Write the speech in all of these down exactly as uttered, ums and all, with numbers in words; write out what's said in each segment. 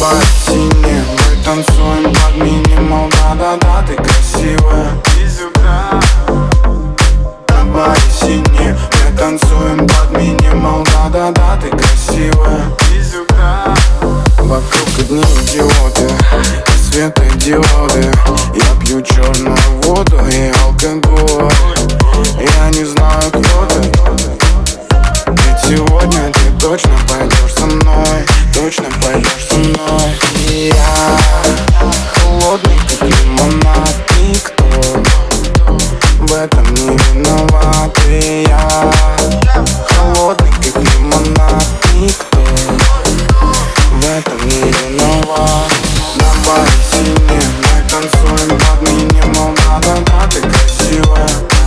бассейне мы танцуем под минимал. Да-да-да, ты красивая. Иди сюда. На бассейне мы танцуем под минимал. Да-да-да, ты красивая. Иди сюда. Вокруг одни идиоты, светодиоды. Я пью черную воду и алкоголь. Я не знаю, кто ты, ведь сегодня ты точно пойдешь со мной. Точно пойдешь со мной. И я холодный, как лимонад. Никто в этом не виноват. И я холодный, как лимонад. Никто в этом не виноват. На бассейне мы танцуем под минимал. Да-да-да, ты красивая.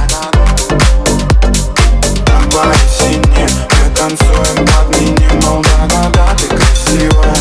На бассейне мы танцуем под минимал. Да-да-да, ты красивая.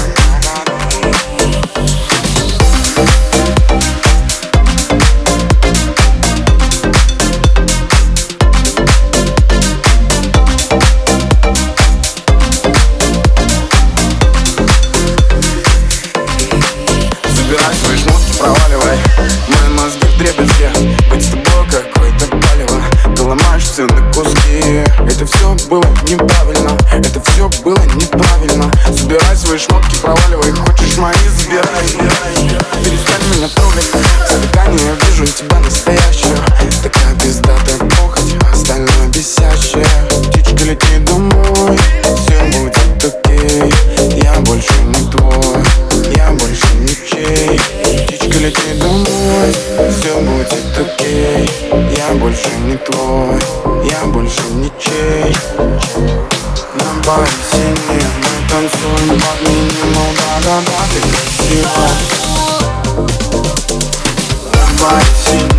Собирай свои шмотки, проваливай. Мои мозги в дребезге. Быть с тобой какое-то палево. Ты ломаешь все на куски. Это все было неправильно. Это все было неправильно. Собирай свои шмотки, проваливай. Хочешь мои, забирай. Перестань меня трогать. За дыхание я вижу тебя настоящую. Такая пиздатая похоть, остальное бесящее. Птичка, лети домой. Все будет окей. Я больше не твой. Я больше ничей. Птичка, лети домой. Все будет окей. Я больше не твой. Я больше ничей. На бассейне мы танцуем под минимал. Да-да-да, ты красивая. На бассейне